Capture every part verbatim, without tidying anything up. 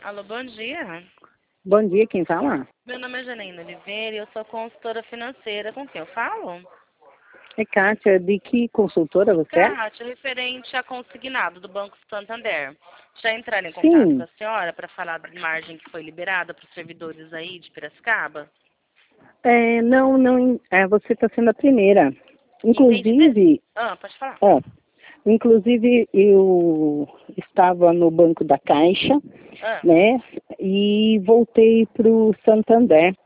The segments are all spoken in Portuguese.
Alô, bom dia. Bom dia, quem fala? Meu nome é Janaína Oliveira e eu sou consultora financeira. Com quem eu falo? É Kátia, de que consultora você é? Kátia, referente a consignado do Banco Santander. Já entraram em contato com Sim, a senhora para falar da margem que foi liberada para os servidores aí de Piracicaba? é, não, não, é, você está sendo a primeira. Entendi. De- Inclusive, Ah, pode falar. ó, inclusive eu estava no Banco da Caixa, Ah, né, e voltei para o Santander.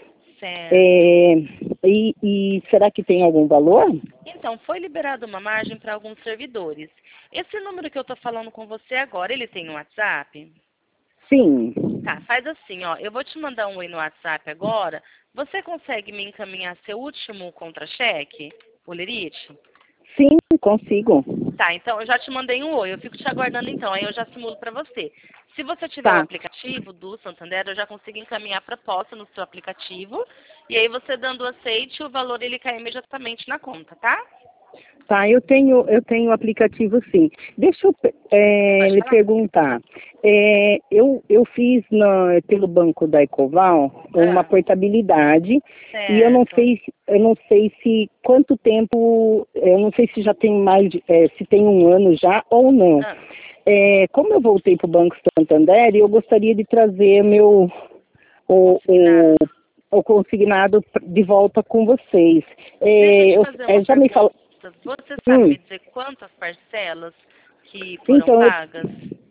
certo. É, e, e será que tem algum valor? Então, foi liberada uma margem para alguns servidores. Esse número que eu estou falando com você agora, ele tem um WhatsApp? Sim, Tá, faz assim, ó. Eu vou te mandar um oi no WhatsApp agora. Você consegue me encaminhar seu último contra-cheque, o Lerite? sim, consigo. Tá, então eu já te mandei um oi. Eu fico te aguardando então. Aí eu já simulo pra você. Se você tiver o Tá, aplicativo do Santander, eu já consigo encaminhar a proposta no seu aplicativo. E aí você dando o aceite, o valor ele cai imediatamente na conta, tá? tá, eu tenho, eu tenho o aplicativo sim. Deixa eu é, Pode lhe falar? perguntar. É, eu, eu fiz na- pelo banco da Ecoval uma Ah, portabilidade e eu não certo. sei, se- eu não sei se quanto tempo, eu não sei se já tem mais, de- é, se tem um ano já ou não. Ah, É, como eu voltei para o Banco Santander, eu gostaria de trazer meu o, o, consignado. o consignado de volta com vocês. Deixa eu É, te eu, fazer uma é, já me falou. pergunta. Você sabe Hum, me dizer quantas parcelas que foram então, eu, pagas?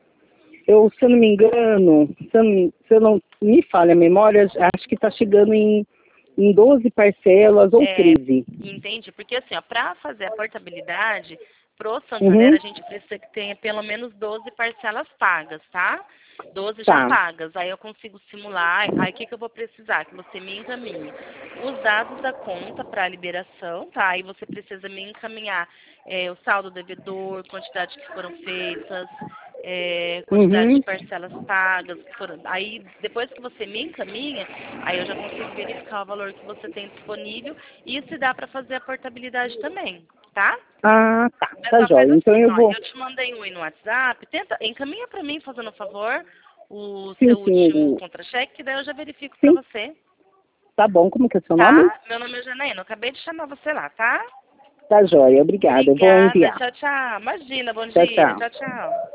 eu, se eu não me engano, se eu não, se eu não me falha a memória, acho que está chegando em, em doze parcelas ou É, treze. entende? Porque assim, ó, para fazer a portabilidade pro Santander, Uhum, a gente precisa que tenha pelo menos doze parcelas pagas, tá? Doze já tá, pagas. Aí eu consigo simular. Aí o que, que eu vou precisar? Que você me encaminhe os dados da conta para liberação, tá? Aí você precisa me encaminhar é, o saldo devedor, quantidade que foram feitas, é, quantidade de uhum, parcelas pagas que foram. Aí depois que você me encaminha, aí eu já consigo verificar o valor que você tem disponível e se dá para fazer a portabilidade também, tá? ah, tá, Mas tá só faz jóia. Então assim, eu ó, vou, eu te mandei um aí no WhatsApp, tenta, encaminha para mim, fazendo um favor, o sim, seu sim, último o- contra-cheque, que daí eu já verifico para sim, você, tá bom, como que é o seu nome? tá? Meu nome é Janaína, eu acabei de chamar você lá, tá? Tá jóia, obrigada, eu vou Obrigada, enviar. tchau, tchau. Imagina, bom Tchau, dia, tchau. tchau, tchau.